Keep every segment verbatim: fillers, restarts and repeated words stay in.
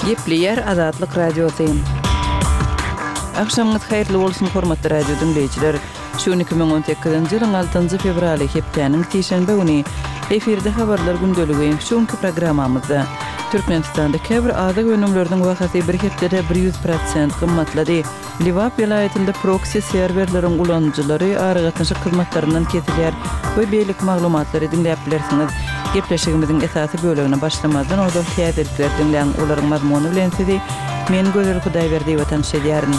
Gepleyer Azatlyk Radiosu. Akşamınız hayırlı olsun hormatly radio dinleyijiler. Şu iki bin on sekizinji ýylyň altynjy fevraly hepdeniň tişenbe güni efirde habarlar gündöligi şonky programmamyzda Türkmenistanda käbir azyk önümleriň wagty bir hepdede bir yüz prosent gymmatlady. Liwap vilayetinde proxy serwerleriň ulanjylary aragatnaşyk hyzmatlarynyň kesilýär we beýlik maglumatlary dinläp bilersiňiz. Gepleşigimiziň esasy bölegine başlamazdan orda täzelikler dinleýän olaryň mazmuny bilen sizi men Gözel Hudaýberdi we tanışýaryn.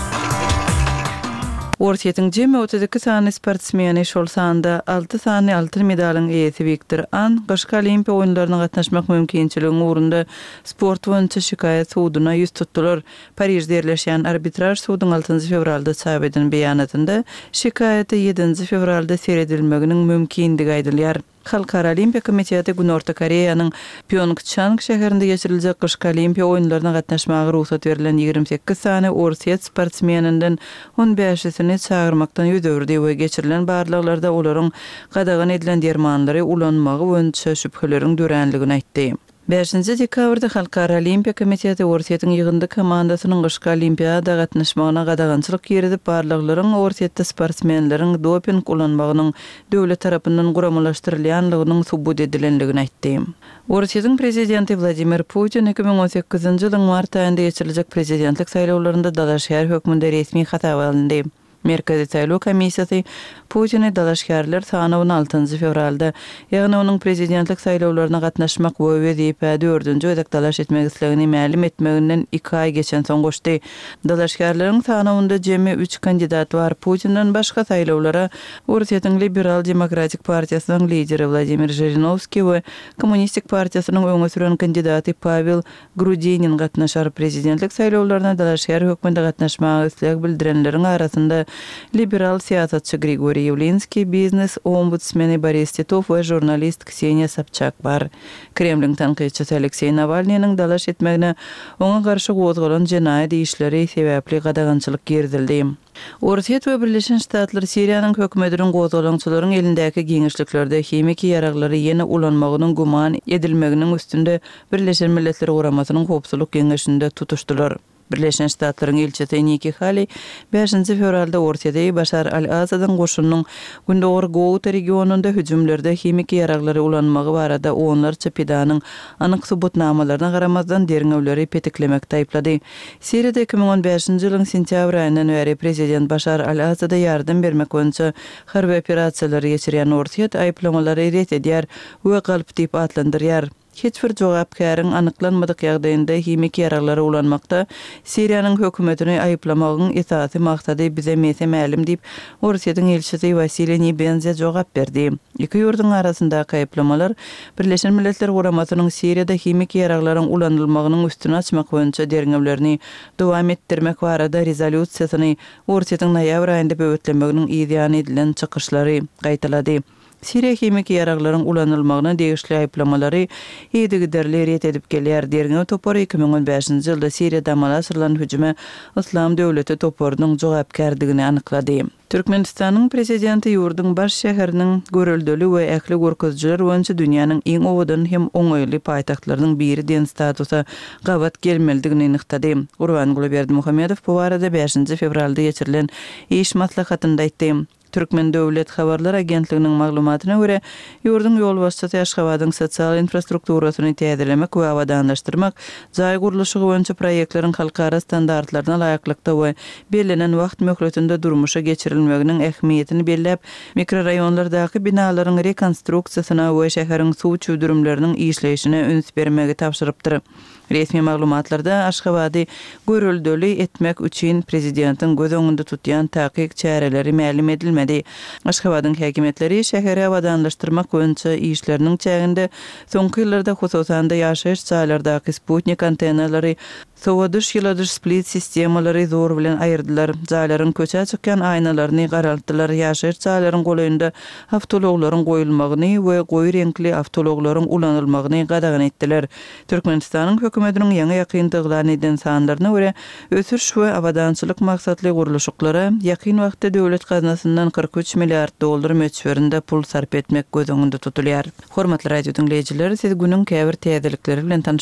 Ortiýetiň jemi otuz iki sany sportsmeni şol sanda alty sany altyn medalyň eýesi Viktor An Gaşka Olimpiýa oýunlaryna gatnaşmak mümkinçiligi ugrunda sport boýunça şikaýet suwdyna ýüz tutdular. Parijde ýerleşýän arbitraj suwdyň altynjy fevralda çap edilen beýanatynda şikaýety ýedinji fevralda seredilmeginiň mümkinligi aýdylýar. Halkara Olimpiya Komiteti Günorta Koreýanyň Pyeongchang şäherinde geçiriljek Gaşka Olimpiýa oýunlaryna gatnaşmagy ruhsat berilen ýigirmi sekkiz sany orsiýet sportsmeninden on beşisini çağırmakdan ýüzördi we geçirilen barlyklarda olaryň gadagan edilen dermanlary ulanmagy boýunça şüpheleriň dörenligini aýtdy. beşinji dekabrda Halkara Olimpiya Komiteti orsiýetiň ýygyndy komandasynyň Gaşka Olimpiýada gatnaşmagyna gadagançylyk ýerdip barlyklaryň orsiýetde sportsmenleriň doping ulanmagynyň döwlet tarapyndan guramlaşdyrylýanlygynyň subut edilenligini aýtdy. Orsiýetiň prezidenti Vladimir Putin iki bin on sekizinji ýylyň mart aýynda geçiriljek prezidentlik saýlawlarynda Dalaşýar hökmünde resmi hata alındy. Merkezi Saýlaw Komissiýasy Putin'i dalaşgarlar sanawyny altynjy fevralda, ýagny onuň prezidentlik saýlawlaryna gatnaşmak we wezipä dördünji özek dalaş etmek islegini ma'lum etmeginden iki ay geçen soň goşdy. Dalaşgarlaryň sanawynda jemi üç kandidat bar. Putin'den başga saýlawlara Orsiýetiň Liberal Demokratik Partiýasynyň lideri Vladimir Zhirinovskiy we Kommunistik Partiýasynyň öňe süren kandidaty Pavel Grudinin gatnaşar. Prezidentlik saýlawlaryna dalaşgar hökmünde gatnaşmagy isleg bildirenleriň arasynda liberal siýasatçy Grigoriy Yavlinski, biznes ombudsmeni Boris Titov we jurnalist Kseniya Sobchak bar. Kremliň tanqidçisi Aleksey Navalnyň dalaş etmegine oňa garşy gozgalan jenaýat işleri sebäpli gadagançylyk girdildi. Orsiýet we Birleşen Ştatlar Siriýanyň hökümetiniň gozgalançylaryň elindäki giňişliklerde hemik ýaraglary ýene ulanmagynyň guman edilmeginiň üstünde Birleşen Milletler Guramasynyň Howpsuzlyk Geňeşinde tutuşdylar. Birleşen Ştatlaryň elçisi Nikki Haley beşinji fevralda Orsiýetde Başar al-Asadyň goşunynyň Gündogor Gowta regionunda hüjümlerde hemik ýaraglary ulanmagy barada onlarça pidanyň anyk subutnamalaryna garamazdan derňewleri petiklemekde aýplady. Siriýede iki bin on beşinji ýylyň sentýabr aýyndan beri prezident Başar al-Asada ýardym bermek boýunça harby operasiýalary geçirýän Orsiýet aýplamalary ret edýär we galp diýip atlandyrýar. Hiç bir jogapkäriň anyklanmadyk ýagdaýynda hemik ýaraglary ulanmakda Siriýanyň hökümetini aýplamagyň esasy maksady bize mese ma'lum diýip Orsiýetiň elçisi Vasily Nebenzia jogap berdi. Iki ýurduň arasyndaky aýplamalar Birleşen Milletler Guramasynyň Siriýada hemik ýaraglaryň ulanylmagynyň üstüne açmak boýunça derňewlerini dowam etdirmek barada rezolýusiýasyny Orsiýetiň noýabr aýynda böwetlenmeginiň ýa edilen çykyşlary gaýtalady. Siriýa hemik ýaraglaryň ulanylmagyna degişli aýplamalary ýetigiderli ret edip gelýär. Derňew topar iki bin on beşinji ýylda Siriýada amala asyrylan hüjüme Islam döwleti toparynyň jogapkärdigini anyklady. Türkmenistanyň prezidenti ýurduň baş şäheriniň görüldüli we ähli gorkuzjylar boýunça dünýäniň iň owadan hem oňaýly paýtaktlarynyň biri den statusa gabat gelmelidigini nyktady. Gurban Berdimuhammedow bu barada beşinji fevralda geçirilen iş maslahatynda aýtdy. Türkmen Döwlet Habarlar Agentliginiň maglumatyna görä, ýurduň ýol başçysy Aşgabatyň sosial infrastrukturasyny täzelemek we awadanlaşdyrmak, jaý guruluşy boýunça proýektleriň halkara standartlaryna laýyklykda we belenen wagt möhletinde durmuşa geçirilmeginiň ähmiýetini belläp, mikroraýonlardaky binalaryň rekonstruksiýasyna we şäheriň suw çöwdürümleriniň işleyişine üns bermegi tapşyrypdyr. Resmi maglumatlarda Aşgabaty görüldüli etmek üçin prezidentiň göz öňünde tutýan takyk çäreleri ma'lum edilmedi. Aşgabatyň häkimetleri şäheri awadanlaşdyrmak boýunça işleriniň çäginde soňky ýyllarda hususanda ýaşaýyş çaýlardaky Sputnik antenalary, sowadyş ýyladyş split sistemalary zor bilen aýyrdylar. Jaýlaryň köçe çykýan aýnalaryny garaltdylar. Ýaşaýyş çaýlaryň goýunda awtologlaryň goýulmagyny we goý renkli awtologlaryň ulanylmagyny gadagan etdiler. Türkmenistanyň hökümetiniň ýa-ni ýakyndygylaryny eden sanlaryna görä, ösüş we awadançylyk maksatly guruluşyklara ýakyn wagtda döwlet gaznasyndan kırk üç milliard dollar möçberinde pul sarp etmek göz öňünde tutulýar. Hormatly radio dinleýijiler, siz günüň käbir täzelikleri bilen